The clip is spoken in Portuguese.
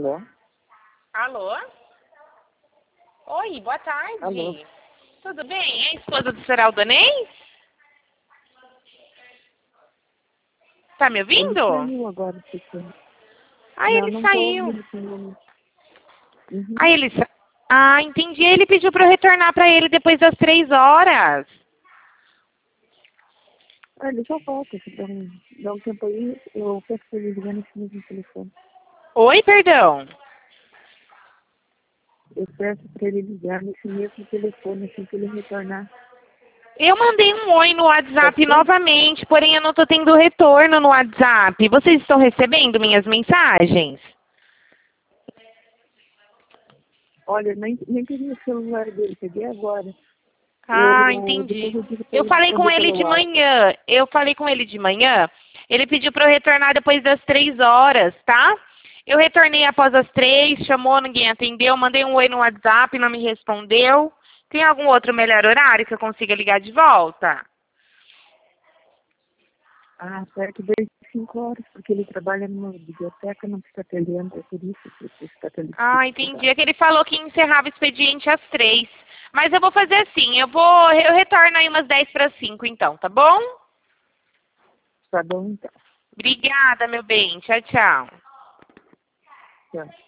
Alô? Alô? Oi, boa tarde. Alô? Tudo bem? É a esposa do Sr. Aldanês? Tá me Ele ouvindo? saiu agora, Cecília. Ah, Não, ele não tô saiu. ouvindo com ele. Uhum. Ah, ele sa... Ah, entendi. Ele pediu para eu retornar para ele depois das 3 horas. Ah, ele já volta. Se dá um tempo aí, eu peço pra ele ligar nesse mesmo telefone. Oi, perdão. Eu peço pra ele ligar nesse mesmo telefone assim que ele retornar. Eu mandei um oi no Pode WhatsApp ser? novamente, porém eu não estou tendo retorno no WhatsApp. Vocês estão recebendo minhas mensagens? Olha, nem peguei o celular dele, peguei agora. Ah, Depois entendi. eu digo pra Eu ele falei com responder ele pelo de WhatsApp. manhã. Ele pediu para eu retornar depois das 3 horas, tá? Eu retornei após as 3, chamou, ninguém atendeu, mandei um oi no WhatsApp, não me respondeu. Tem algum outro melhor horário que eu consiga ligar de volta? Ah, perto das 5 horas, porque ele trabalha numa biblioteca, não fica atendendo, é por isso que você está tendo Ah, entendi. É dificuldade. que ele falou que encerrava o expediente às 3. Mas eu vou fazer assim, eu retorno aí umas 10 para 5, então, tá bom? Tá bom, então. Obrigada, meu bem. Tchau, tchau. Tchau.